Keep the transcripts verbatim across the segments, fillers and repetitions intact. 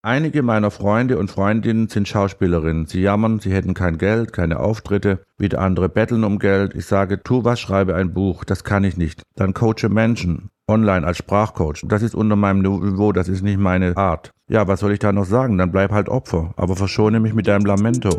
Einige meiner Freunde und Freundinnen sind Schauspielerinnen. Sie jammern, sie hätten kein Geld, keine Auftritte. Wieder andere betteln um Geld. Ich sage, tu was, schreibe ein Buch. Das kann ich nicht. Dann coache Menschen online als Sprachcoach. Das ist unter meinem Niveau, das ist nicht meine Art. Ja, was soll ich da noch sagen? Dann bleib halt Opfer. Aber verschone mich mit deinem Lamento.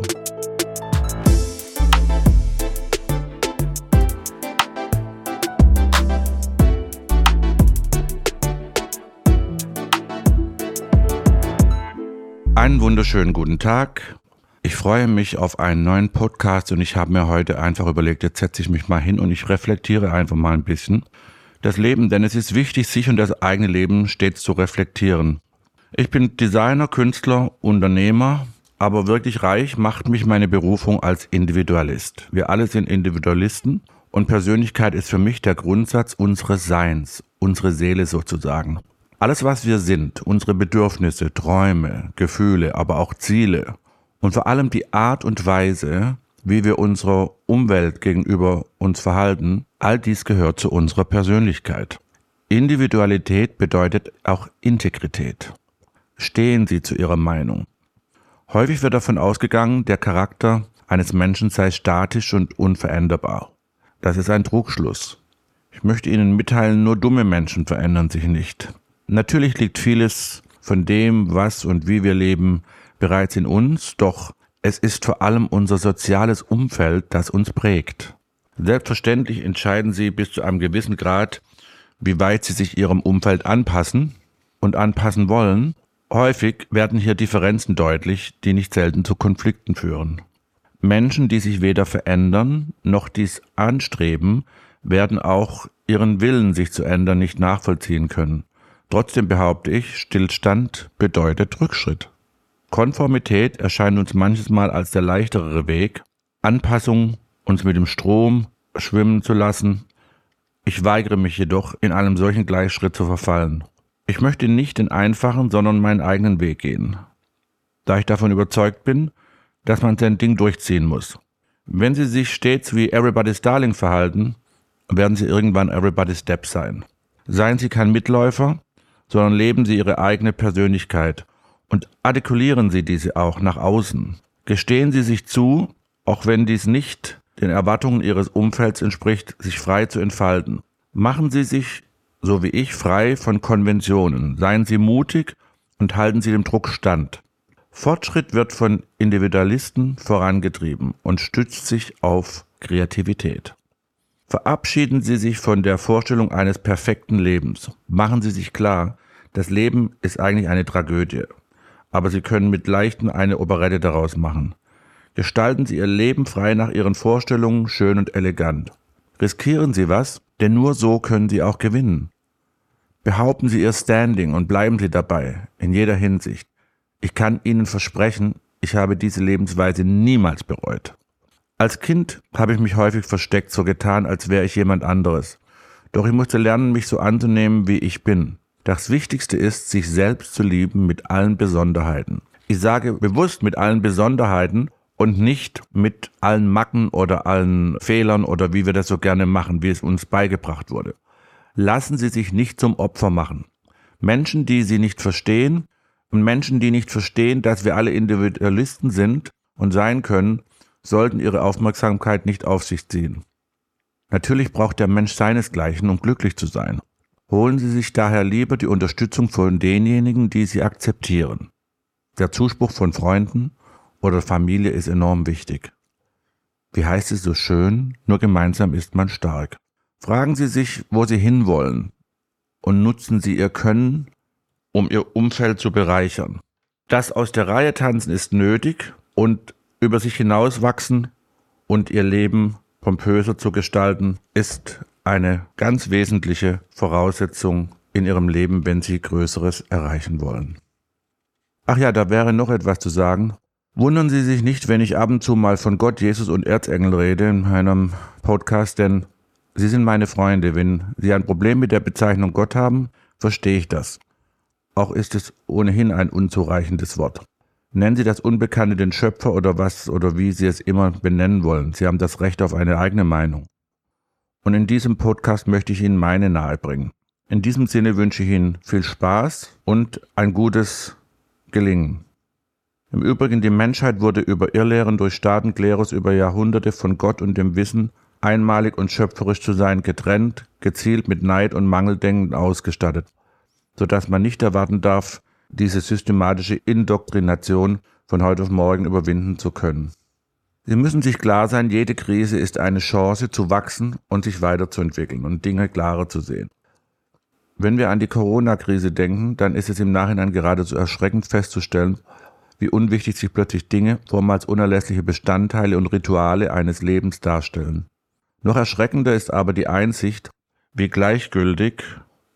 Einen wunderschönen guten Tag. Ich freue mich auf einen neuen Podcast und ich habe mir heute einfach überlegt, jetzt setze ich mich mal hin und ich reflektiere einfach mal ein bisschen das Leben, denn es ist wichtig, sich und das eigene Leben stets zu reflektieren. Ich bin Designer, Künstler, Unternehmer, aber wirklich reich macht mich meine Berufung als Individualist. Wir alle sind Individualisten und Persönlichkeit ist für mich der Grundsatz unseres Seins, unsere Seele sozusagen. Alles, was wir sind, unsere Bedürfnisse, Träume, Gefühle, aber auch Ziele und vor allem die Art und Weise, wie wir unserer Umwelt gegenüber uns verhalten, all dies gehört zu unserer Persönlichkeit. Individualität bedeutet auch Integrität. Stehen Sie zu Ihrer Meinung. Häufig wird davon ausgegangen, der Charakter eines Menschen sei statisch und unveränderbar. Das ist ein Trugschluss. Ich möchte Ihnen mitteilen, nur dumme Menschen verändern sich nicht. Natürlich liegt vieles von dem, was und wie wir leben, bereits in uns, doch es ist vor allem unser soziales Umfeld, das uns prägt. Selbstverständlich entscheiden Sie bis zu einem gewissen Grad, wie weit Sie sich Ihrem Umfeld anpassen und anpassen wollen. Häufig werden hier Differenzen deutlich, die nicht selten zu Konflikten führen. Menschen, die sich weder verändern, noch dies anstreben, werden auch ihren Willen, sich zu ändern, nicht nachvollziehen können. Trotzdem behaupte ich, Stillstand bedeutet Rückschritt. Konformität erscheint uns manches Mal als der leichtere Weg, Anpassung, uns mit dem Strom schwimmen zu lassen. Ich weigere mich jedoch, in einem solchen Gleichschritt zu verfallen. Ich möchte nicht den einfachen, sondern meinen eigenen Weg gehen, da ich davon überzeugt bin, dass man sein Ding durchziehen muss. Wenn Sie sich stets wie Everybody's Darling verhalten, werden Sie irgendwann Everybody's Depp sein. Seien Sie kein Mitläufer, sondern leben Sie Ihre eigene Persönlichkeit und artikulieren Sie diese auch nach außen. Gestehen Sie sich zu, auch wenn dies nicht den Erwartungen Ihres Umfelds entspricht, sich frei zu entfalten. Machen Sie sich, so wie ich, frei von Konventionen. Seien Sie mutig und halten Sie dem Druck stand. Fortschritt wird von Individualisten vorangetrieben und stützt sich auf Kreativität. Verabschieden Sie sich von der Vorstellung eines perfekten Lebens. Machen Sie sich klar, das Leben ist eigentlich eine Tragödie, aber Sie können mit Leichtem eine Operette daraus machen. Gestalten Sie Ihr Leben frei nach Ihren Vorstellungen, schön und elegant. Riskieren Sie was, denn nur so können Sie auch gewinnen. Behaupten Sie Ihr Standing und bleiben Sie dabei, in jeder Hinsicht. Ich kann Ihnen versprechen, ich habe diese Lebensweise niemals bereut. Als Kind habe ich mich häufig versteckt, so getan, als wäre ich jemand anderes. Doch ich musste lernen, mich so anzunehmen, wie ich bin. Das Wichtigste ist, sich selbst zu lieben mit allen Besonderheiten. Ich sage bewusst mit allen Besonderheiten und nicht mit allen Macken oder allen Fehlern oder wie wir das so gerne machen, wie es uns beigebracht wurde. Lassen Sie sich nicht zum Opfer machen. Menschen, die Sie nicht verstehen und Menschen, die nicht verstehen, dass wir alle Individualisten sind und sein können, sollten ihre Aufmerksamkeit nicht auf sich ziehen. Natürlich braucht der Mensch seinesgleichen, um glücklich zu sein. Holen Sie sich daher lieber die Unterstützung von denjenigen, die Sie akzeptieren. Der Zuspruch von Freunden oder Familie ist enorm wichtig. Wie heißt es so schön, nur gemeinsam ist man stark. Fragen Sie sich, wo Sie hinwollen und nutzen Sie Ihr Können, um Ihr Umfeld zu bereichern. Das aus der Reihe tanzen ist nötig und über sich hinauswachsen und ihr Leben pompöser zu gestalten, ist eine ganz wesentliche Voraussetzung in ihrem Leben, wenn sie Größeres erreichen wollen. Ach ja, da wäre noch etwas zu sagen. Wundern Sie sich nicht, wenn ich ab und zu mal von Gott, Jesus und Erzengel rede in meinem Podcast, denn Sie sind meine Freunde. Wenn Sie ein Problem mit der Bezeichnung Gott haben, verstehe ich das. Auch ist es ohnehin ein unzureichendes Wort. Nennen Sie das Unbekannte den Schöpfer oder was oder wie Sie es immer benennen wollen. Sie haben das Recht auf eine eigene Meinung. Und in diesem Podcast möchte ich Ihnen meine nahebringen. In diesem Sinne wünsche ich Ihnen viel Spaß und ein gutes gelingen. Im Übrigen, die Menschheit wurde über Irrlehren durch Staaten, Klerus über Jahrhunderte von Gott und dem Wissen, einmalig und schöpferisch zu sein, getrennt, gezielt mit Neid und Mangeldenken ausgestattet, sodass man nicht erwarten darf, diese systematische Indoktrination von heute auf morgen überwinden zu können. Sie müssen sich klar sein, jede Krise ist eine Chance zu wachsen und sich weiterzuentwickeln und Dinge klarer zu sehen. Wenn wir an die Corona-Krise denken, dann ist es im Nachhinein geradezu erschreckend festzustellen, wie unwichtig sich plötzlich Dinge, vormals unerlässliche Bestandteile und Rituale eines Lebens darstellen. Noch erschreckender ist aber die Einsicht, wie gleichgültig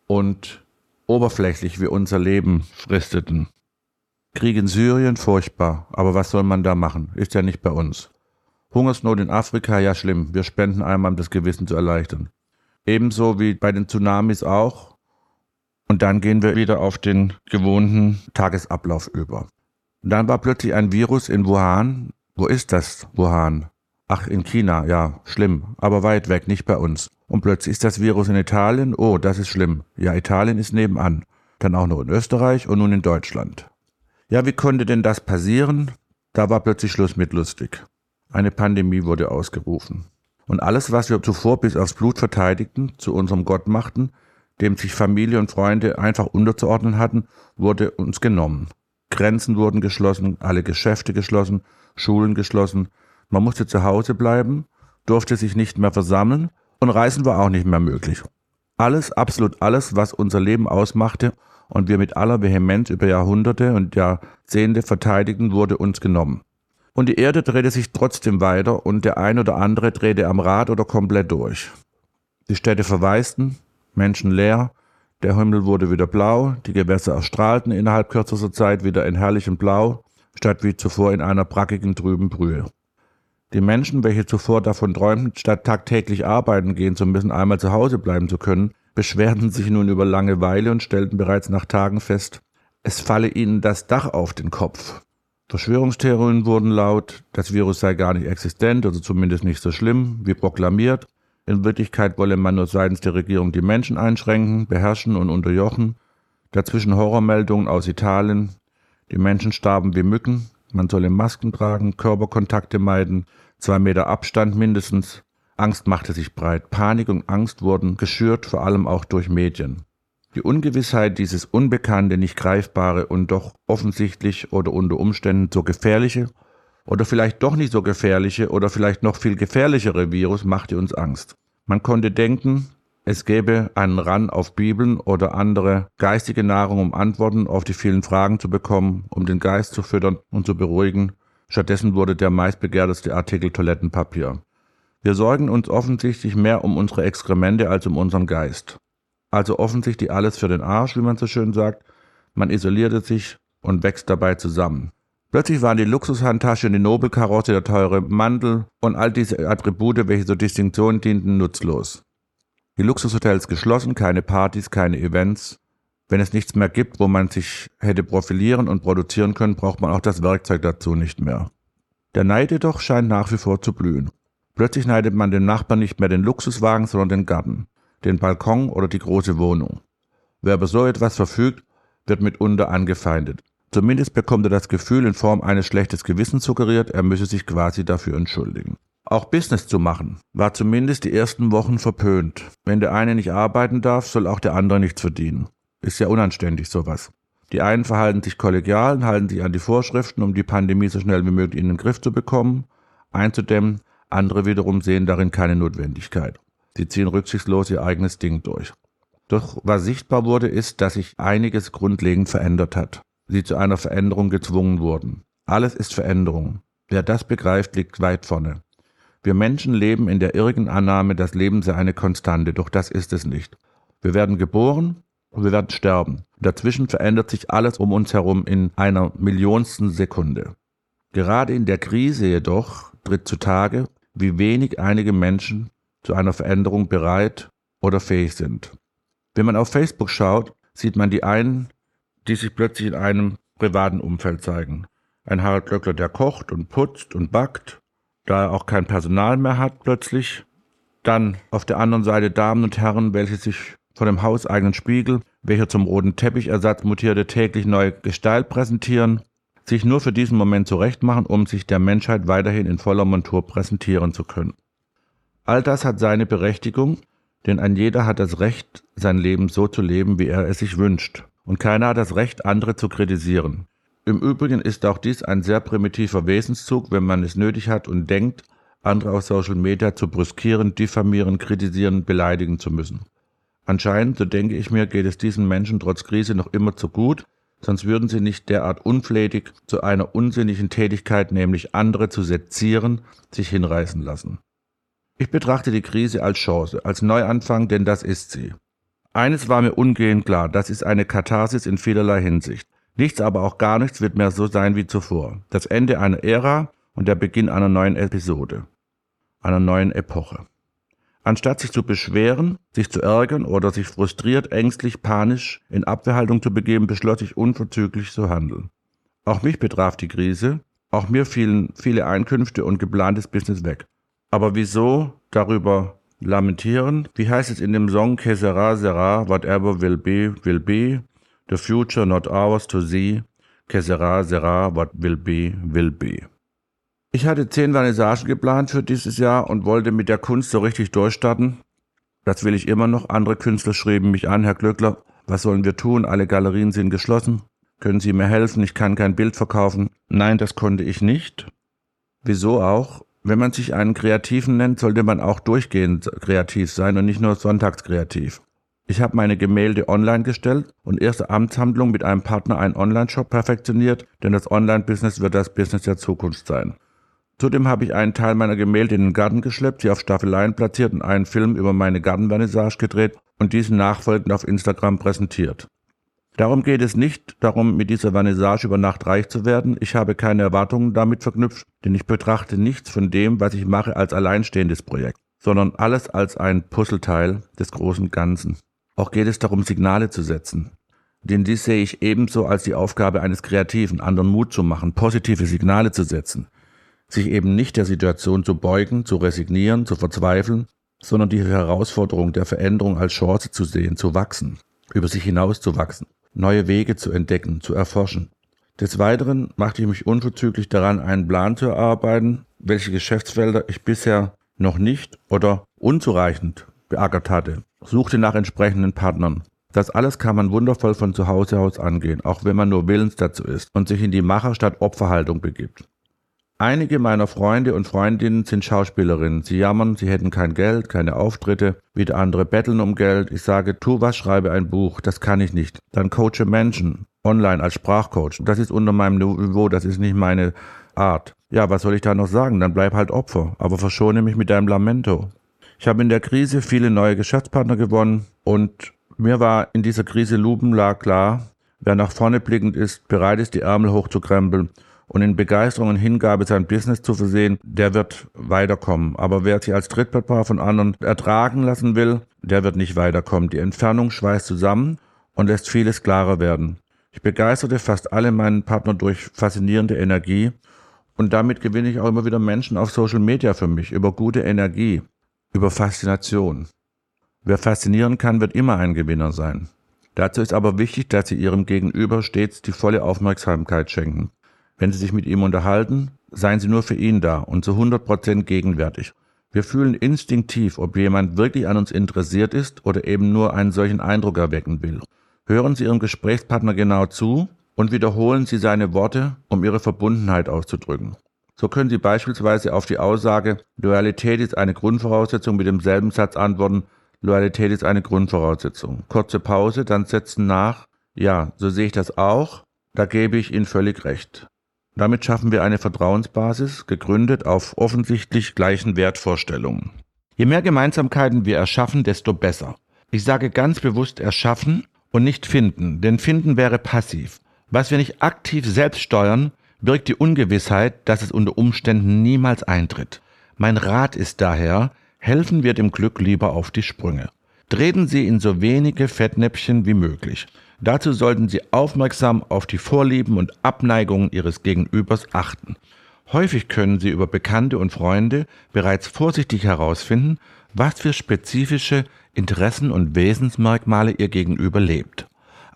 und oberflächlich wir unser Leben fristeten. Krieg in Syrien, furchtbar, aber was soll man da machen? Ist ja nicht bei uns. Hungersnot in Afrika, ja schlimm, wir spenden einmal, um das Gewissen zu erleichtern. Ebenso wie bei den Tsunamis auch. Und dann gehen wir wieder auf den gewohnten Tagesablauf über. Und dann war plötzlich ein Virus in Wuhan. Wo ist das, Wuhan? Ach, in China, ja, schlimm, aber weit weg, nicht bei uns. Und plötzlich ist das Virus in Italien, oh, das ist schlimm. Ja, Italien ist nebenan. Dann auch noch in Österreich und nun in Deutschland. Ja, wie konnte denn das passieren? Da war plötzlich Schluss mit lustig. Eine Pandemie wurde ausgerufen. Und alles, was wir zuvor bis aufs Blut verteidigten, zu unserem Gott machten, dem sich Familie und Freunde einfach unterzuordnen hatten, wurde uns genommen. Grenzen wurden geschlossen, alle Geschäfte geschlossen, Schulen geschlossen. Man musste zu Hause bleiben, durfte sich nicht mehr versammeln und Reisen war auch nicht mehr möglich. Alles, absolut alles, was unser Leben ausmachte und wir mit aller Vehemenz über Jahrhunderte und Jahrzehnte verteidigten, wurde uns genommen. Und die Erde drehte sich trotzdem weiter und der ein oder andere drehte am Rad oder komplett durch. Die Städte verwaisten, Menschen leer, der Himmel wurde wieder blau, die Gewässer erstrahlten innerhalb kürzester Zeit wieder in herrlichem Blau, statt wie zuvor in einer brackigen, trüben Brühe. Die Menschen, welche zuvor davon träumten, statt tagtäglich arbeiten gehen zu müssen, einmal zu Hause bleiben zu können, beschwerten sich nun über Langeweile und stellten bereits nach Tagen fest, es falle ihnen das Dach auf den Kopf. Verschwörungstheorien wurden laut, das Virus sei gar nicht existent oder zumindest nicht so schlimm, wie proklamiert. In Wirklichkeit wolle man nur seitens der Regierung die Menschen einschränken, beherrschen und unterjochen. Dazwischen Horrormeldungen aus Italien. Die Menschen starben wie Mücken. Man solle Masken tragen, Körperkontakte meiden, zwei Meter Abstand mindestens. Angst machte sich breit. Panik und Angst wurden geschürt, vor allem auch durch Medien. Die Ungewissheit, dieses Unbekannte, nicht Greifbare und doch offensichtlich oder unter Umständen so gefährliche oder vielleicht doch nicht so gefährliche oder vielleicht noch viel gefährlichere Virus machte uns Angst. Man konnte denken, es gäbe einen Run auf Bibeln oder andere geistige Nahrung, um Antworten auf die vielen Fragen zu bekommen, um den Geist zu füttern und zu beruhigen. Stattdessen wurde der meistbegehrteste Artikel Toilettenpapier. Wir sorgen uns offensichtlich mehr um unsere Exkremente als um unseren Geist. Also offensichtlich alles für den Arsch, wie man so schön sagt. Man isolierte sich und wächst dabei zusammen. Plötzlich waren die Luxushandtasche und die Nobelkarosse, der teure Mantel und all diese Attribute, welche zur Distinktion dienten, nutzlos. Die Luxushotels geschlossen, keine Partys, keine Events. Wenn es nichts mehr gibt, wo man sich hätte profilieren und produzieren können, braucht man auch das Werkzeug dazu nicht mehr. Der Neid jedoch scheint nach wie vor zu blühen. Plötzlich neidet man dem Nachbarn nicht mehr den Luxuswagen, sondern den Garten, den Balkon oder die große Wohnung. Wer über so etwas verfügt, wird mitunter angefeindet. Zumindest bekommt er das Gefühl in Form eines schlechtes Gewissens suggeriert, er müsse sich quasi dafür entschuldigen. Auch Business zu machen, war zumindest die ersten Wochen verpönt. Wenn der eine nicht arbeiten darf, soll auch der andere nichts verdienen. Ist ja unanständig sowas. Die einen verhalten sich kollegial und halten sich an die Vorschriften, um die Pandemie so schnell wie möglich in den Griff zu bekommen, einzudämmen. Andere wiederum sehen darin keine Notwendigkeit. Sie ziehen rücksichtslos ihr eigenes Ding durch. Doch was sichtbar wurde, ist, dass sich einiges grundlegend verändert hat. Sie zu einer Veränderung gezwungen wurden. Alles ist Veränderung. Wer das begreift, liegt weit vorne. Wir Menschen leben in der irrigen Annahme, das Leben sei eine Konstante, doch das ist es nicht. Wir werden geboren und wir werden sterben. Dazwischen verändert sich alles um uns herum in einer Millionsten Sekunde. Gerade in der Krise jedoch tritt zutage, wie wenig einige Menschen zu einer Veränderung bereit oder fähig sind. Wenn man auf Facebook schaut, sieht man die einen, die sich plötzlich in einem privaten Umfeld zeigen. Ein Harald Glöckler, der kocht und putzt und backt, da er auch kein Personal mehr hat plötzlich. Dann auf der anderen Seite Damen und Herren, welche sich vor dem hauseigenen Spiegel welche zum roten Teppichersatz mutierte täglich neue Gestalt präsentieren, sich nur für diesen Moment zurechtmachen, um sich der Menschheit weiterhin in voller Montur präsentieren zu können. All das hat seine Berechtigung, denn ein jeder hat das Recht, sein Leben so zu leben, wie er es sich wünscht. Und keiner hat das Recht, andere zu kritisieren. Im Übrigen ist auch dies ein sehr primitiver Wesenszug, wenn man es nötig hat und denkt, andere auf Social Media zu brüskieren, diffamieren, kritisieren, beleidigen zu müssen. Anscheinend, so denke ich mir, geht es diesen Menschen trotz Krise noch immer zu gut, sonst würden sie nicht derart unflätig zu einer unsinnigen Tätigkeit, nämlich andere zu sezieren, sich hinreißen lassen. Ich betrachte die Krise als Chance, als Neuanfang, denn das ist sie. Eines war mir umgehend klar, das ist eine Katharsis in vielerlei Hinsicht. Nichts, aber auch gar nichts wird mehr so sein wie zuvor. Das Ende einer Ära und der Beginn einer neuen Episode, einer neuen Epoche. Anstatt sich zu beschweren, sich zu ärgern oder sich frustriert, ängstlich, panisch in Abwehrhaltung zu begeben, beschloss ich unverzüglich zu handeln. Auch mich betraf die Krise, auch mir fielen viele Einkünfte und geplantes Business weg. Aber wieso darüber lamentieren? Wie heißt es in dem Song Que sera, sera, whatever will be, will be, the future not ours to see, que sera, sera, what will be, will be. Ich hatte zehn Vernissagen geplant für dieses Jahr und wollte mit der Kunst so richtig durchstarten. Das will ich immer noch. Andere Künstler schrieben mich an, Herr Glöckler, was sollen wir tun? Alle Galerien sind geschlossen. Können Sie mir helfen? Ich kann kein Bild verkaufen. Nein, das konnte ich nicht. Wieso auch? Wenn man sich einen Kreativen nennt, sollte man auch durchgehend kreativ sein und nicht nur sonntagskreativ. Ich habe meine Gemälde online gestellt und erste Amtshandlung mit einem Partner einen Online-Shop perfektioniert, denn das Online-Business wird das Business der Zukunft sein. Zudem habe ich einen Teil meiner Gemälde in den Garten geschleppt, sie auf Staffeleien platziert und einen Film über meine Gartenvernissage gedreht und diesen nachfolgend auf Instagram präsentiert. Darum geht es nicht darum, mit dieser Vernissage über Nacht reich zu werden. Ich habe keine Erwartungen damit verknüpft, denn ich betrachte nichts von dem, was ich mache, als alleinstehendes Projekt, sondern alles als ein Puzzleteil des großen Ganzen. Auch geht es darum, Signale zu setzen. Denn dies sehe ich ebenso als die Aufgabe eines Kreativen, anderen Mut zu machen, positive Signale zu setzen. Sich eben nicht der Situation zu beugen, zu resignieren, zu verzweifeln, sondern die Herausforderung der Veränderung als Chance zu sehen, zu wachsen, über sich hinaus zu wachsen, neue Wege zu entdecken, zu erforschen. Des Weiteren machte ich mich unverzüglich daran, einen Plan zu erarbeiten, welche Geschäftsfelder ich bisher noch nicht oder unzureichend beackert hatte, suchte nach entsprechenden Partnern. Das alles kann man wundervoll von zu Hause aus angehen, auch wenn man nur willens dazu ist und sich in die Macher- statt Opferhaltung begibt. Einige meiner Freunde und Freundinnen sind Schauspielerinnen. Sie jammern, sie hätten kein Geld, keine Auftritte. Wieder andere betteln um Geld. Ich sage, tu was, schreibe ein Buch. Das kann ich nicht. Dann coache Menschen online als Sprachcoach. Das ist unter meinem Niveau, das ist nicht meine Art. Ja, was soll ich da noch sagen? Dann bleib halt Opfer, aber verschone mich mit deinem Lamento. Ich habe in der Krise viele neue Geschäftspartner gewonnen und mir war in dieser Krise lupenlar klar, wer nach vorne blickend ist, bereit ist, die Ärmel hochzukrempeln und in Begeisterung und Hingabe sein Business zu versehen, der wird weiterkommen. Aber wer sich als Trittbrettfahrer von anderen ertragen lassen will, der wird nicht weiterkommen. Die Entfernung schweißt zusammen und lässt vieles klarer werden. Ich begeisterte fast alle meinen Partner durch faszinierende Energie und damit gewinne ich auch immer wieder Menschen auf Social Media für mich, über gute Energie, über Faszination. Wer faszinieren kann, wird immer ein Gewinner sein. Dazu ist aber wichtig, dass Sie Ihrem Gegenüber stets die volle Aufmerksamkeit schenken. Wenn Sie sich mit ihm unterhalten, seien Sie nur für ihn da und zu hundert Prozent gegenwärtig. Wir fühlen instinktiv, ob jemand wirklich an uns interessiert ist oder eben nur einen solchen Eindruck erwecken will. Hören Sie Ihrem Gesprächspartner genau zu und wiederholen Sie seine Worte, um Ihre Verbundenheit auszudrücken. So können Sie beispielsweise auf die Aussage, Loyalität ist eine Grundvoraussetzung, mit demselben Satz antworten, Loyalität ist eine Grundvoraussetzung. Kurze Pause, dann setzen nach, ja, so sehe ich das auch, da gebe ich Ihnen völlig recht. Damit schaffen wir eine Vertrauensbasis, gegründet auf offensichtlich gleichen Wertvorstellungen. Je mehr Gemeinsamkeiten wir erschaffen, desto besser. Ich sage ganz bewusst erschaffen und nicht finden, denn finden wäre passiv. Was wir nicht aktiv selbst steuern, birgt die Ungewissheit, dass es unter Umständen niemals eintritt. Mein Rat ist daher, helfen wir dem Glück lieber auf die Sprünge. Treten Sie in so wenige Fettnäpfchen wie möglich. Dazu sollten Sie aufmerksam auf die Vorlieben und Abneigungen Ihres Gegenübers achten. Häufig können Sie über Bekannte und Freunde bereits vorsichtig herausfinden, was für spezifische Interessen und Wesensmerkmale Ihr Gegenüber lebt.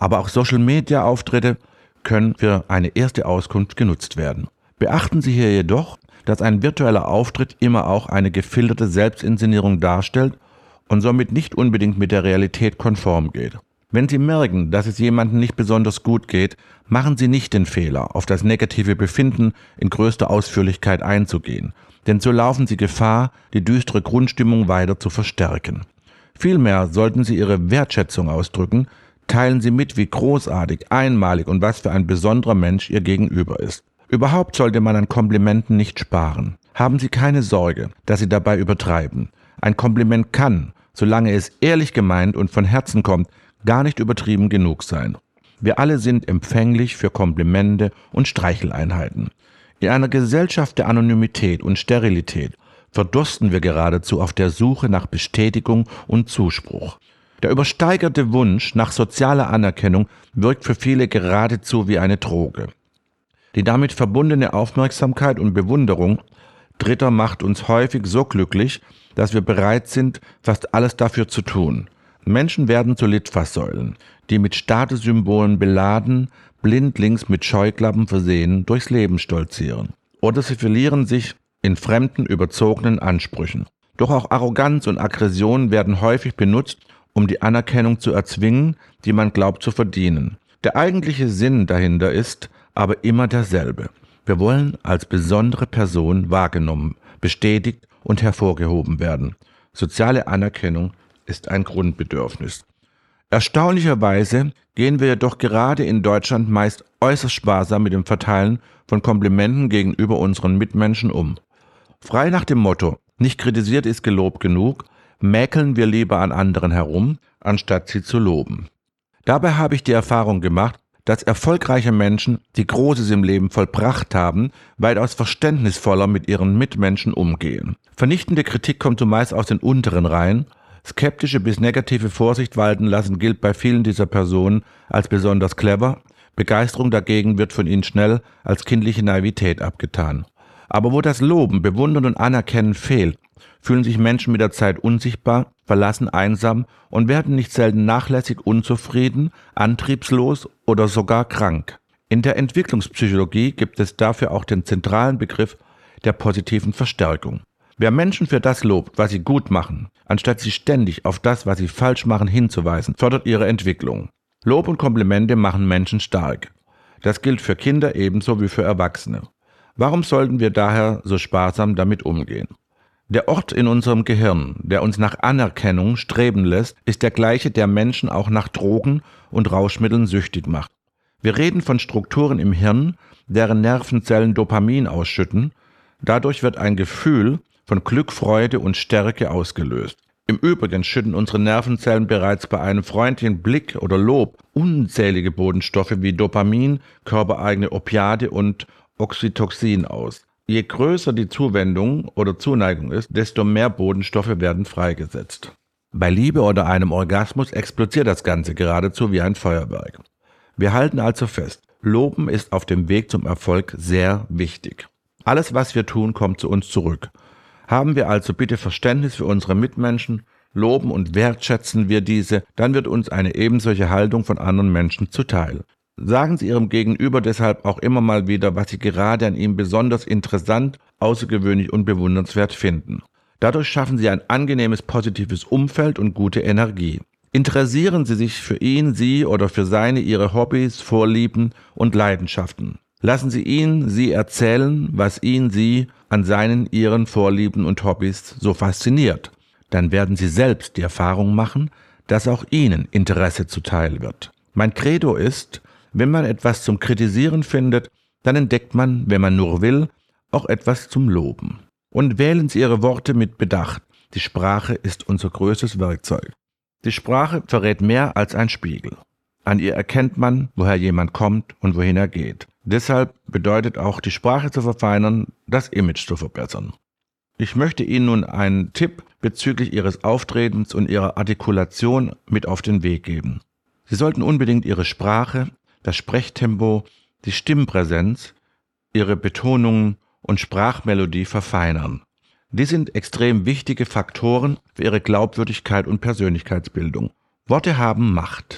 Aber auch Social-Media-Auftritte können für eine erste Auskunft genutzt werden. Beachten Sie hier jedoch, dass ein virtueller Auftritt immer auch eine gefilterte Selbstinszenierung darstellt und somit nicht unbedingt mit der Realität konform geht. Wenn Sie merken, dass es jemandem nicht besonders gut geht, machen Sie nicht den Fehler, auf das negative Befinden in größter Ausführlichkeit einzugehen, denn so laufen Sie Gefahr, die düstere Grundstimmung weiter zu verstärken. Vielmehr sollten Sie Ihre Wertschätzung ausdrücken, teilen Sie mit, wie großartig, einmalig und was für ein besonderer Mensch Ihr Gegenüber ist. Überhaupt sollte man an Komplimenten nicht sparen. Haben Sie keine Sorge, dass Sie dabei übertreiben. Ein Kompliment kann, solange es ehrlich gemeint und von Herzen kommt, gar nicht übertrieben genug sein. Wir alle sind empfänglich für Komplimente und Streicheleinheiten. In einer Gesellschaft der Anonymität und Sterilität verdursten wir geradezu auf der Suche nach Bestätigung und Zuspruch. Der übersteigerte Wunsch nach sozialer Anerkennung wirkt für viele geradezu wie eine Droge. Die damit verbundene Aufmerksamkeit und Bewunderung Dritter macht uns häufig so glücklich, dass wir bereit sind, fast alles dafür zu tun. Menschen werden zu Litfaßsäulen, die mit Statussymbolen beladen, blindlings mit Scheuklappen versehen, durchs Leben stolzieren. Oder sie verlieren sich in fremden, überzogenen Ansprüchen. Doch auch Arroganz und Aggression werden häufig benutzt, um die Anerkennung zu erzwingen, die man glaubt zu verdienen. Der eigentliche Sinn dahinter ist aber immer derselbe. Wir wollen als besondere Person wahrgenommen, bestätigt und hervorgehoben werden. Soziale Anerkennung ist ein Grundbedürfnis. Erstaunlicherweise gehen wir jedoch gerade in Deutschland meist äußerst sparsam mit dem Verteilen von Komplimenten gegenüber unseren Mitmenschen um. Frei nach dem Motto, nicht kritisiert ist gelobt genug, mäkeln wir lieber an anderen herum, anstatt sie zu loben. Dabei habe ich die Erfahrung gemacht, dass erfolgreiche Menschen, die Großes im Leben vollbracht haben, weitaus verständnisvoller mit ihren Mitmenschen umgehen. Vernichtende Kritik kommt zumeist aus den unteren Reihen. Skeptische bis negative Vorsicht walten lassen gilt bei vielen dieser Personen als besonders clever. Begeisterung dagegen wird von ihnen schnell als kindliche Naivität abgetan. Aber wo das Loben, Bewundern und Anerkennen fehlt, fühlen sich Menschen mit der Zeit unsichtbar, verlassen, einsam und werden nicht selten nachlässig, unzufrieden, antriebslos oder sogar krank. In der Entwicklungspsychologie gibt es dafür auch den zentralen Begriff der positiven Verstärkung. Wer Menschen für das lobt, was sie gut machen, anstatt sie ständig auf das, was sie falsch machen, hinzuweisen, fördert ihre Entwicklung. Lob und Komplimente machen Menschen stark. Das gilt für Kinder ebenso wie für Erwachsene. Warum sollten wir daher so sparsam damit umgehen? Der Ort in unserem Gehirn, der uns nach Anerkennung streben lässt, ist der gleiche, der Menschen auch nach Drogen und Rauschmitteln süchtig macht. Wir reden von Strukturen im Hirn, deren Nervenzellen Dopamin ausschütten. Dadurch wird ein Gefühl von Glück, Freude und Stärke ausgelöst. Im Übrigen schütten unsere Nervenzellen bereits bei einem freundlichen Blick oder Lob unzählige Botenstoffe wie Dopamin, körpereigene Opiate und Oxytocin aus. Je größer die Zuwendung oder Zuneigung ist, desto mehr Botenstoffe werden freigesetzt. Bei Liebe oder einem Orgasmus explodiert das Ganze geradezu wie ein Feuerwerk. Wir halten also fest, Loben ist auf dem Weg zum Erfolg sehr wichtig. Alles, was wir tun, kommt zu uns zurück. Haben wir also bitte Verständnis für unsere Mitmenschen, loben und wertschätzen wir diese, dann wird uns eine ebensolche Haltung von anderen Menschen zuteil. Sagen Sie Ihrem Gegenüber deshalb auch immer mal wieder, was Sie gerade an ihm besonders interessant, außergewöhnlich und bewundernswert finden. Dadurch schaffen Sie ein angenehmes, positives Umfeld und gute Energie. Interessieren Sie sich für ihn, sie oder für seine, ihre Hobbys, Vorlieben und Leidenschaften. Lassen Sie ihn, sie erzählen, was ihn, sie an seinen, ihren Vorlieben und Hobbys so fasziniert. Dann werden Sie selbst die Erfahrung machen, dass auch Ihnen Interesse zuteil wird. Mein Credo ist, wenn man etwas zum Kritisieren findet, dann entdeckt man, wenn man nur will, auch etwas zum Loben. Und wählen Sie Ihre Worte mit Bedacht. Die Sprache ist unser größtes Werkzeug. Die Sprache verrät mehr als ein Spiegel. An ihr erkennt man, woher jemand kommt und wohin er geht. Deshalb bedeutet auch, die Sprache zu verfeinern, das Image zu verbessern. Ich möchte Ihnen nun einen Tipp bezüglich Ihres Auftretens und Ihrer Artikulation mit auf den Weg geben. Sie sollten unbedingt Ihre Sprache, das Sprechtempo, die Stimmpräsenz, Ihre Betonungen und Sprachmelodie verfeinern. Die sind extrem wichtige Faktoren für Ihre Glaubwürdigkeit und Persönlichkeitsbildung. Worte haben Macht.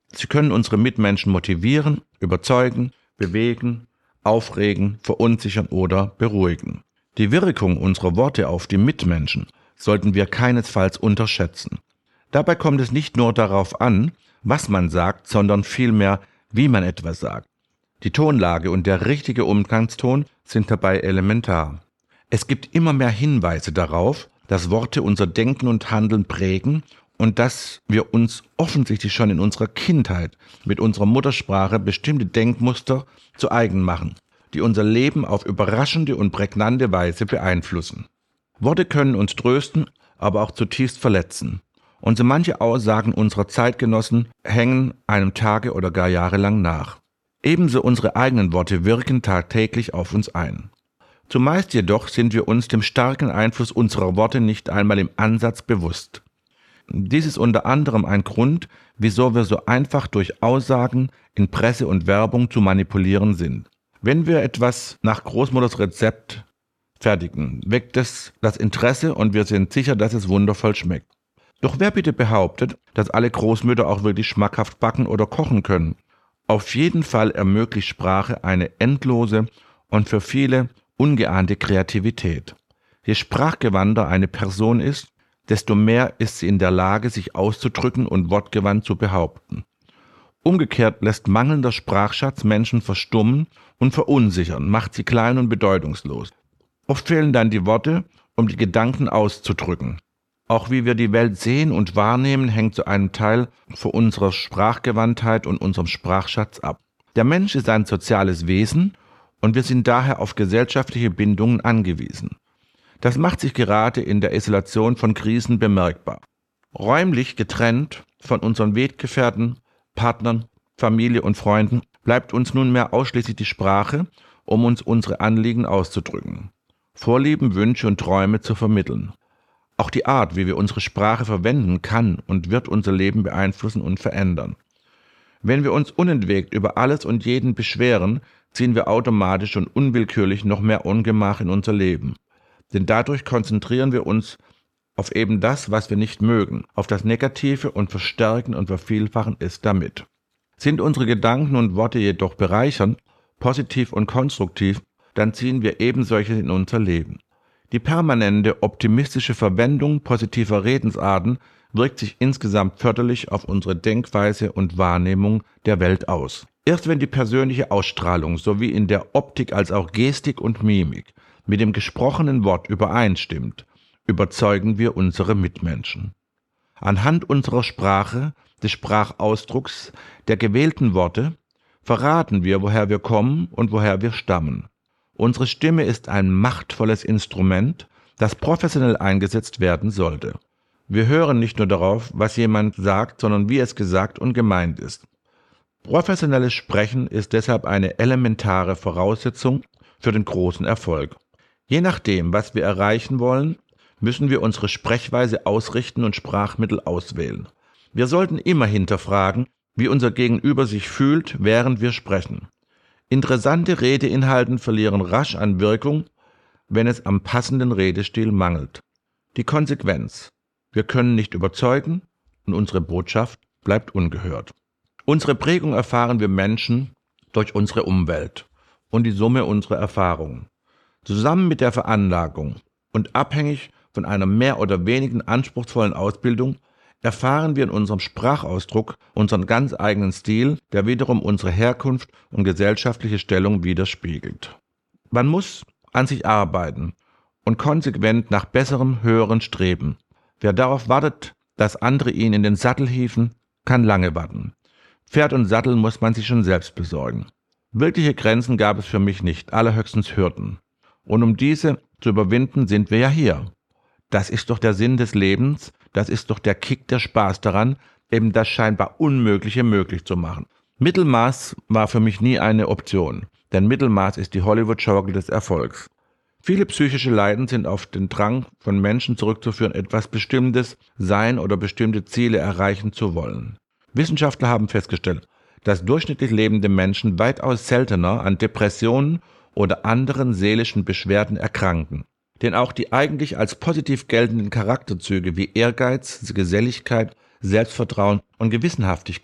Sie können unsere Mitmenschen motivieren, überzeugen, bewegen, aufregen, verunsichern oder beruhigen. Die Wirkung unserer Worte auf die Mitmenschen sollten wir keinesfalls unterschätzen. Dabei kommt es nicht nur darauf an, was man sagt, sondern vielmehr, wie man etwas sagt. Die Tonlage und der richtige Umgangston sind dabei elementar. Es gibt immer mehr Hinweise darauf, dass Worte unser Denken und Handeln prägen und dass wir uns offensichtlich schon in unserer Kindheit mit unserer Muttersprache bestimmte Denkmuster zu eigen machen, die unser Leben auf überraschende und prägnante Weise beeinflussen. Worte können uns trösten, aber auch zutiefst verletzen. Und so manche Aussagen unserer Zeitgenossen hängen einem Tage oder gar jahrelang nach. Ebenso unsere eigenen Worte wirken tagtäglich auf uns ein. Zumeist jedoch sind wir uns dem starken Einfluss unserer Worte nicht einmal im Ansatz bewusst. Dies ist unter anderem ein Grund, wieso wir so einfach durch Aussagen in Presse und Werbung zu manipulieren sind. Wenn wir etwas nach Großmutters Rezept fertigen, weckt es das Interesse und wir sind sicher, dass es wundervoll schmeckt. Doch wer bitte behauptet, dass alle Großmütter auch wirklich schmackhaft backen oder kochen können? Auf jeden Fall ermöglicht Sprache eine endlose und für viele ungeahnte Kreativität. Je sprachgewandter eine Person ist, desto mehr ist sie in der Lage, sich auszudrücken und wortgewandt zu behaupten. Umgekehrt lässt mangelnder Sprachschatz Menschen verstummen und verunsichern, macht sie klein und bedeutungslos. Oft fehlen dann die Worte, um die Gedanken auszudrücken. Auch wie wir die Welt sehen und wahrnehmen, hängt zu einem Teil von unserer Sprachgewandtheit und unserem Sprachschatz ab. Der Mensch ist ein soziales Wesen und wir sind daher auf gesellschaftliche Bindungen angewiesen. Das macht sich gerade in der Isolation von Krisen bemerkbar. Räumlich getrennt von unseren Weggefährten, Partnern, Familie und Freunden bleibt uns nunmehr ausschließlich die Sprache, um uns unsere Anliegen auszudrücken, Vorlieben, Wünsche und Träume zu vermitteln. Auch die Art, wie wir unsere Sprache verwenden, kann und wird unser Leben beeinflussen und verändern. Wenn wir uns unentwegt über alles und jeden beschweren, ziehen wir automatisch und unwillkürlich noch mehr Ungemach in unser Leben. Denn dadurch konzentrieren wir uns auf eben das, was wir nicht mögen, auf das Negative und verstärken und vervielfachen es damit. Sind unsere Gedanken und Worte jedoch bereichernd, positiv und konstruktiv, dann ziehen wir eben solches in unser Leben. Die permanente optimistische Verwendung positiver Redensarten wirkt sich insgesamt förderlich auf unsere Denkweise und Wahrnehmung der Welt aus. Erst wenn die persönliche Ausstrahlung sowie in der Optik als auch Gestik und Mimik mit dem gesprochenen Wort übereinstimmt, überzeugen wir unsere Mitmenschen. Anhand unserer Sprache, des Sprachausdrucks, der gewählten Worte, verraten wir, woher wir kommen und woher wir stammen. Unsere Stimme ist ein machtvolles Instrument, das professionell eingesetzt werden sollte. Wir hören nicht nur darauf, was jemand sagt, sondern wie es gesagt und gemeint ist. Professionelles Sprechen ist deshalb eine elementare Voraussetzung für den großen Erfolg. Je nachdem, was wir erreichen wollen, müssen wir unsere Sprechweise ausrichten und Sprachmittel auswählen. Wir sollten immer hinterfragen, wie unser Gegenüber sich fühlt, während wir sprechen. Interessante Redeinhalte verlieren rasch an Wirkung, wenn es am passenden Redestil mangelt. Die Konsequenz: Wir können nicht überzeugen und unsere Botschaft bleibt ungehört. Unsere Prägung erfahren wir Menschen durch unsere Umwelt und die Summe unserer Erfahrungen. Zusammen mit der Veranlagung und abhängig von einer mehr oder weniger anspruchsvollen Ausbildung erfahren wir in unserem Sprachausdruck unseren ganz eigenen Stil, der wiederum unsere Herkunft und gesellschaftliche Stellung widerspiegelt. Man muss an sich arbeiten und konsequent nach besserem, höherem streben. Wer darauf wartet, dass andere ihn in den Sattel hieven, kann lange warten. Pferd und Sattel muss man sich schon selbst besorgen. Wirkliche Grenzen gab es für mich nicht, allerhöchstens Hürden. Und um diese zu überwinden, sind wir ja hier. Das ist doch der Sinn des Lebens, das ist doch der Kick, der Spaß daran, eben das scheinbar Unmögliche möglich zu machen. Mittelmaß war für mich nie eine Option, denn Mittelmaß ist die Hollywood-Schaukel des Erfolgs. Viele psychische Leiden sind auf den Drang von Menschen zurückzuführen, etwas Bestimmtes sein oder bestimmte Ziele erreichen zu wollen. Wissenschaftler haben festgestellt, dass durchschnittlich lebende Menschen weitaus seltener an Depressionen oder anderen seelischen Beschwerden erkranken. Denn auch die eigentlich als positiv geltenden Charakterzüge wie Ehrgeiz, Geselligkeit, Selbstvertrauen und Gewissenhaftigkeit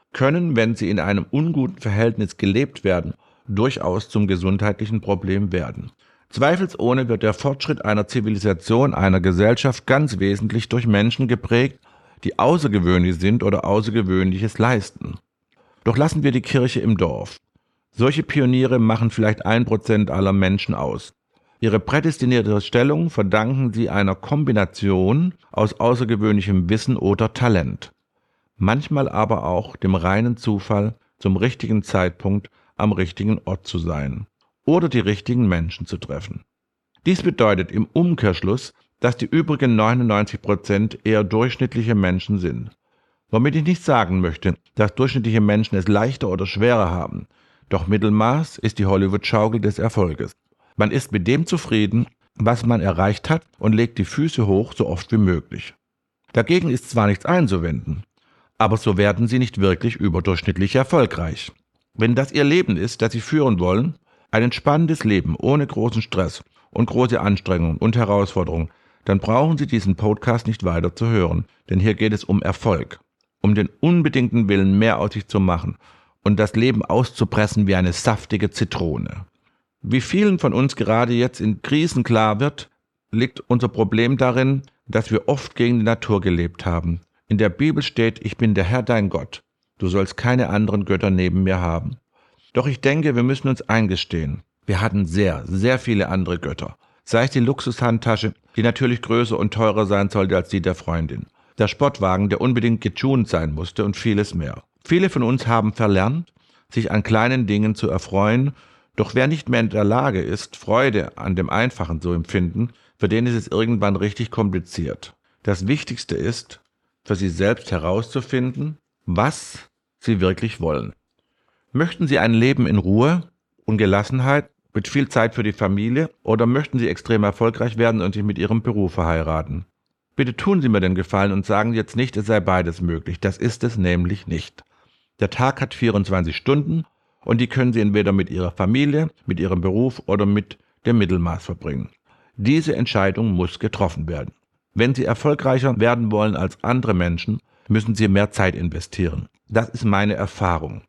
können, wenn sie in einem unguten Verhältnis gelebt werden, durchaus zum gesundheitlichen Problem werden. Zweifelsohne wird der Fortschritt einer Zivilisation, einer Gesellschaft ganz wesentlich durch Menschen geprägt, die außergewöhnlich sind oder Außergewöhnliches leisten. Doch lassen wir die Kirche im Dorf. Solche Pioniere machen vielleicht ein Prozent aller Menschen aus. Ihre prädestinierte Stellung verdanken sie einer Kombination aus außergewöhnlichem Wissen oder Talent. Manchmal aber auch dem reinen Zufall, zum richtigen Zeitpunkt am richtigen Ort zu sein oder die richtigen Menschen zu treffen. Dies bedeutet im Umkehrschluss, dass die übrigen neunundneunzig Prozent eher durchschnittliche Menschen sind. Womit ich nicht sagen möchte, dass durchschnittliche Menschen es leichter oder schwerer haben, doch Mittelmaß ist die Hollywood-Schaukel des Erfolges. Man ist mit dem zufrieden, was man erreicht hat und legt die Füße hoch so oft wie möglich. Dagegen ist zwar nichts einzuwenden, aber so werden sie nicht wirklich überdurchschnittlich erfolgreich. Wenn das ihr Leben ist, das sie führen wollen, ein entspannendes Leben ohne großen Stress und große Anstrengungen und Herausforderungen, dann brauchen Sie diesen Podcast nicht weiter zu hören, denn hier geht es um Erfolg, um den unbedingten Willen, mehr aus sich zu machen und das Leben auszupressen wie eine saftige Zitrone. Wie vielen von uns gerade jetzt in Krisen klar wird, liegt unser Problem darin, dass wir oft gegen die Natur gelebt haben. In der Bibel steht, ich bin der Herr dein Gott, du sollst keine anderen Götter neben mir haben. Doch ich denke, wir müssen uns eingestehen, wir hatten sehr, sehr viele andere Götter. Sei es die Luxushandtasche, die natürlich größer und teurer sein sollte als die der Freundin, der Sportwagen, der unbedingt getuned sein musste und vieles mehr. Viele von uns haben verlernt, sich an kleinen Dingen zu erfreuen, doch wer nicht mehr in der Lage ist, Freude an dem Einfachen zu empfinden, für den ist es irgendwann richtig kompliziert. Das Wichtigste ist, für Sie selbst herauszufinden, was Sie wirklich wollen. Möchten Sie ein Leben in Ruhe und Gelassenheit mit viel Zeit für die Familie oder möchten Sie extrem erfolgreich werden und sich mit Ihrem Beruf verheiraten? Bitte tun Sie mir den Gefallen und sagen jetzt nicht, es sei beides möglich. Das ist es nämlich nicht. Der Tag hat vierundzwanzig Stunden und die können Sie entweder mit Ihrer Familie, mit Ihrem Beruf oder mit dem Mittelmaß verbringen. Diese Entscheidung muss getroffen werden. Wenn Sie erfolgreicher werden wollen als andere Menschen, müssen Sie mehr Zeit investieren. Das ist meine Erfahrung.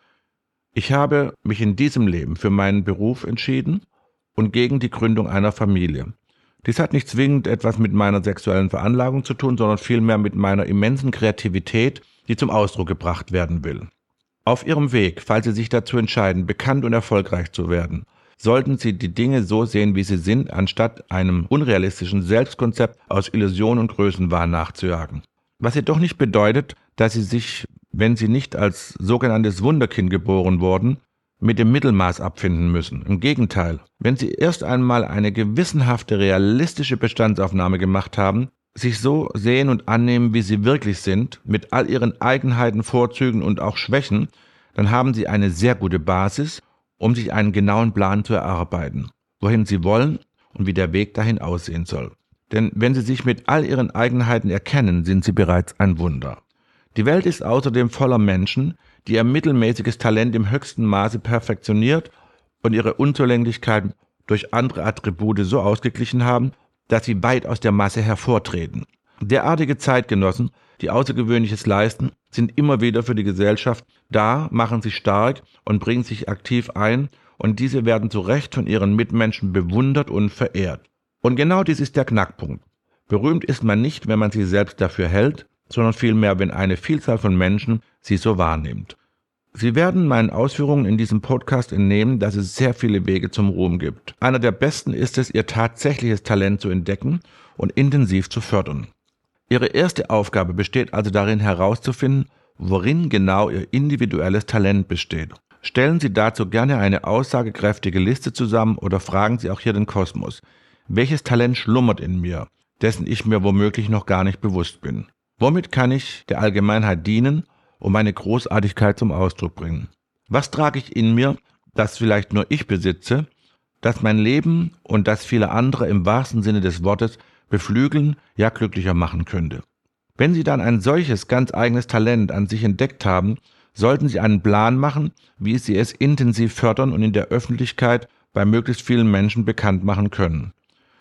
Ich habe mich in diesem Leben für meinen Beruf entschieden und gegen die Gründung einer Familie. Dies hat nicht zwingend etwas mit meiner sexuellen Veranlagung zu tun, sondern vielmehr mit meiner immensen Kreativität, die zum Ausdruck gebracht werden will. Auf Ihrem Weg, falls Sie sich dazu entscheiden, bekannt und erfolgreich zu werden, sollten Sie die Dinge so sehen, wie sie sind, anstatt einem unrealistischen Selbstkonzept aus Illusion und Größenwahn nachzujagen. Was jedoch nicht bedeutet, dass Sie sich, wenn Sie nicht als sogenanntes Wunderkind geboren wurden, mit dem Mittelmaß abfinden müssen. Im Gegenteil, wenn Sie erst einmal eine gewissenhafte, realistische Bestandsaufnahme gemacht haben, sich so sehen und annehmen, wie Sie wirklich sind, mit all Ihren Eigenheiten, Vorzügen und auch Schwächen, dann haben Sie eine sehr gute Basis, um sich einen genauen Plan zu erarbeiten, wohin Sie wollen und wie der Weg dahin aussehen soll. Denn wenn Sie sich mit all Ihren Eigenheiten erkennen, sind Sie bereits ein Wunder. Die Welt ist außerdem voller Menschen, die ihr mittelmäßiges Talent im höchsten Maße perfektioniert und ihre Unzulänglichkeiten durch andere Attribute so ausgeglichen haben, dass sie weit aus der Masse hervortreten. Derartige Zeitgenossen, die Außergewöhnliches leisten, sind immer wieder für die Gesellschaft da, machen sich stark und bringen sich aktiv ein, und diese werden zu Recht von ihren Mitmenschen bewundert und verehrt. Und genau dies ist der Knackpunkt. Berühmt ist man nicht, wenn man sich selbst dafür hält, sondern vielmehr, wenn eine Vielzahl von Menschen sie so wahrnimmt. Sie werden meinen Ausführungen in diesem Podcast entnehmen, dass es sehr viele Wege zum Ruhm gibt. Einer der besten ist es, Ihr tatsächliches Talent zu entdecken und intensiv zu fördern. Ihre erste Aufgabe besteht also darin herauszufinden, worin genau Ihr individuelles Talent besteht. Stellen Sie dazu gerne eine aussagekräftige Liste zusammen oder fragen Sie auch hier den Kosmos. Welches Talent schlummert in mir, dessen ich mir womöglich noch gar nicht bewusst bin? Womit kann ich der Allgemeinheit dienen und meine Großartigkeit zum Ausdruck bringen? Was trage ich in mir, das vielleicht nur ich besitze, das mein Leben und das viele andere im wahrsten Sinne des Wortes beflügeln, ja glücklicher machen könnte? Wenn Sie dann ein solches ganz eigenes Talent an sich entdeckt haben, sollten Sie einen Plan machen, wie Sie es intensiv fördern und in der Öffentlichkeit bei möglichst vielen Menschen bekannt machen können.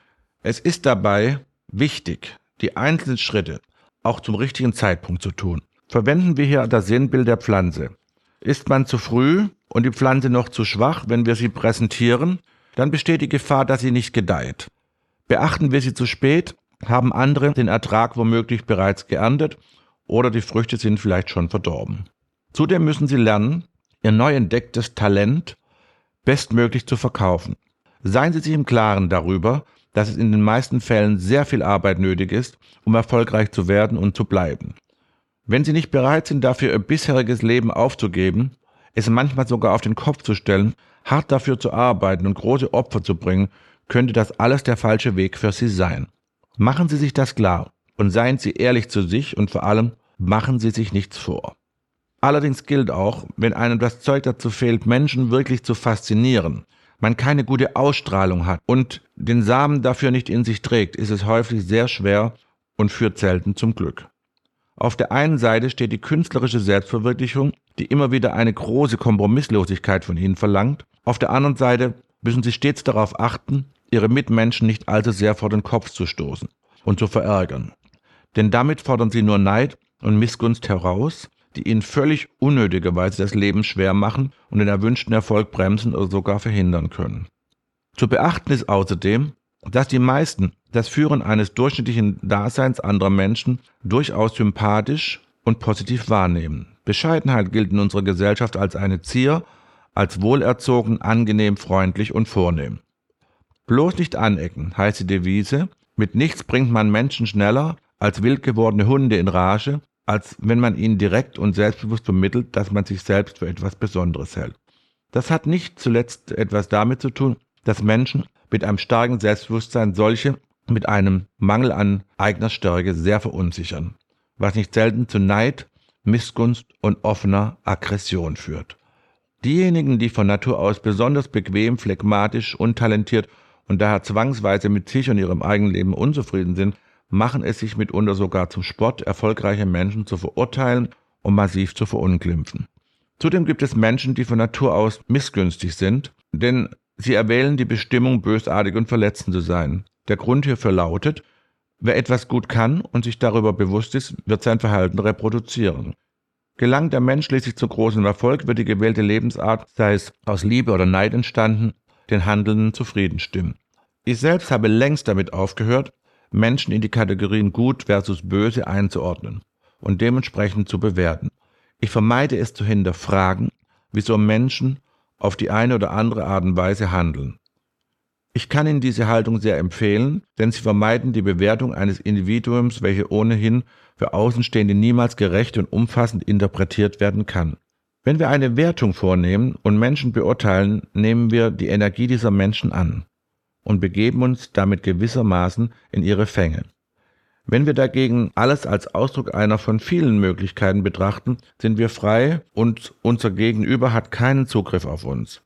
Es ist dabei wichtig, die einzelnen Schritte auch zum richtigen Zeitpunkt zu tun. Verwenden wir hier das Sinnbild der Pflanze. Ist man zu früh und die Pflanze noch zu schwach, wenn wir sie präsentieren, dann besteht die Gefahr, dass sie nicht gedeiht. Beachten wir sie zu spät, haben andere den Ertrag womöglich bereits geerntet oder die Früchte sind vielleicht schon verdorben. Zudem müssen sie lernen, ihr neu entdecktes Talent bestmöglich zu verkaufen. Seien Sie sich im Klaren darüber, dass es in den meisten Fällen sehr viel Arbeit nötig ist, um erfolgreich zu werden und zu bleiben. Wenn Sie nicht bereit sind, dafür Ihr bisheriges Leben aufzugeben, es manchmal sogar auf den Kopf zu stellen, hart dafür zu arbeiten und große Opfer zu bringen, könnte das alles der falsche Weg für Sie sein. Machen Sie sich das klar und seien Sie ehrlich zu sich und vor allem machen Sie sich nichts vor. Allerdings gilt auch, wenn einem das Zeug dazu fehlt, Menschen wirklich zu faszinieren, man keine gute Ausstrahlung hat und den Samen dafür nicht in sich trägt, ist es häufig sehr schwer und führt selten zum Glück. Auf der einen Seite steht die künstlerische Selbstverwirklichung, die immer wieder eine große Kompromisslosigkeit von Ihnen verlangt. Auf der anderen Seite müssen Sie stets darauf achten, Ihre Mitmenschen nicht allzu sehr vor den Kopf zu stoßen und zu verärgern. Denn damit fordern Sie nur Neid und Missgunst heraus, die Ihnen völlig unnötigerweise das Leben schwer machen und den erwünschten Erfolg bremsen oder sogar verhindern können. Zu beachten ist außerdem, dass die meisten das Führen eines durchschnittlichen Daseins anderer Menschen durchaus sympathisch und positiv wahrnehmen. Bescheidenheit gilt in unserer Gesellschaft als eine Zier, als wohlerzogen, angenehm, freundlich und vornehm. Bloß nicht anecken, heißt die Devise, mit nichts bringt man Menschen schneller als wild gewordene Hunde in Rage, als wenn man ihnen direkt und selbstbewusst vermittelt, dass man sich selbst für etwas Besonderes hält. Das hat nicht zuletzt etwas damit zu tun, dass Menschen mit einem starken Selbstbewusstsein solche mit einem Mangel an eigener Stärke sehr verunsichern, was nicht selten zu Neid, Missgunst und offener Aggression führt. Diejenigen, die von Natur aus besonders bequem, phlegmatisch, untalentiert und daher zwangsweise mit sich und ihrem eigenen Leben unzufrieden sind, machen es sich mitunter sogar zum Spott, erfolgreiche Menschen zu verurteilen und massiv zu verunglimpfen. Zudem gibt es Menschen, die von Natur aus missgünstig sind, denn sie erwählen die Bestimmung, bösartig und verletzend zu sein. Der Grund hierfür lautet, wer etwas gut kann und sich darüber bewusst ist, wird sein Verhalten reproduzieren. Gelangt der Mensch schließlich zu großem Erfolg, wird die gewählte Lebensart, sei es aus Liebe oder Neid entstanden, den Handelnden zufrieden stimmen. Ich selbst habe längst damit aufgehört, Menschen in die Kategorien gut versus böse einzuordnen und dementsprechend zu bewerten. Ich vermeide es zu hinterfragen, wieso Menschen auf die eine oder andere Art und Weise handeln. Ich kann Ihnen diese Haltung sehr empfehlen, denn sie vermeiden die Bewertung eines Individuums, welche ohnehin für Außenstehende niemals gerecht und umfassend interpretiert werden kann. Wenn wir eine Wertung vornehmen und Menschen beurteilen, nehmen wir die Energie dieser Menschen an und begeben uns damit gewissermaßen in ihre Fänge. Wenn wir dagegen alles als Ausdruck einer von vielen Möglichkeiten betrachten, sind wir frei und unser Gegenüber hat keinen Zugriff auf uns.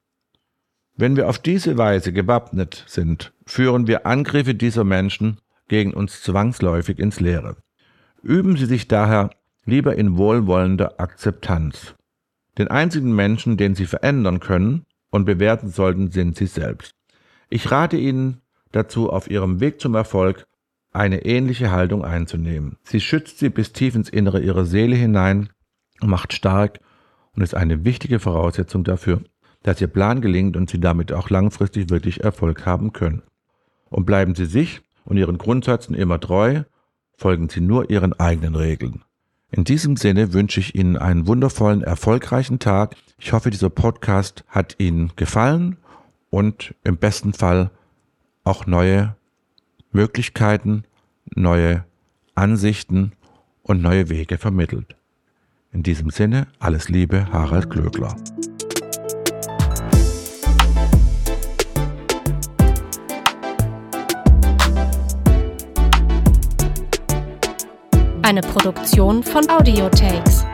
Wenn wir auf diese Weise gewappnet sind, führen wir Angriffe dieser Menschen gegen uns zwangsläufig ins Leere. Üben Sie sich daher lieber in wohlwollender Akzeptanz. Den einzigen Menschen, den Sie verändern können und bewerten sollten, sind Sie selbst. Ich rate Ihnen dazu, auf Ihrem Weg zum Erfolg eine ähnliche Haltung einzunehmen. Sie schützt Sie bis tief ins Innere Ihrer Seele hinein, macht stark und ist eine wichtige Voraussetzung dafür, dass Ihr Plan gelingt und Sie damit auch langfristig wirklich Erfolg haben können. Und bleiben Sie sich und Ihren Grundsätzen immer treu, folgen Sie nur Ihren eigenen Regeln. In diesem Sinne wünsche ich Ihnen einen wundervollen, erfolgreichen Tag. Ich hoffe, dieser Podcast hat Ihnen gefallen und im besten Fall auch neue Möglichkeiten, neue Ansichten und neue Wege vermittelt. In diesem Sinne, alles Liebe, Harald Glöckler. Eine Produktion von Audiotakes.